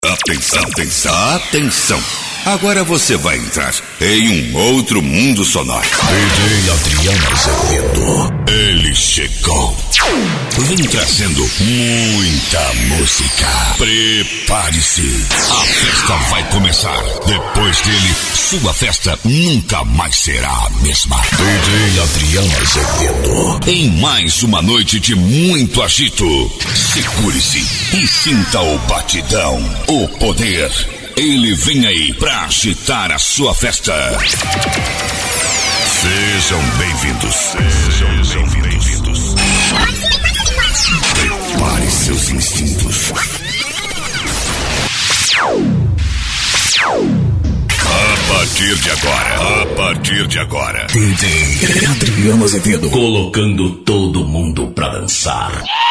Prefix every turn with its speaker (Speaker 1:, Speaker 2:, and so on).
Speaker 1: Atenção, atenção, atenção. Agora você vai entrar em um outro mundo sonoro.
Speaker 2: DJ Adriano Azevedo.
Speaker 1: Ele chegou. Vem trazendo muita música. Prepare-se. A festa vai começar. Depois dele, sua festa nunca mais será a mesma.
Speaker 2: DJ Adriano Azevedo.
Speaker 1: Em mais uma noite de muito agito. Segure-se e sinta o batidão, o poder. Ele vem aí pra agitar a sua festa. Sejam bem-vindos. Sejam bem-vindos. Prepare seus instintos. A partir de agora.
Speaker 2: DJ Adriano Azevedo. Colocando todo mundo pra dançar.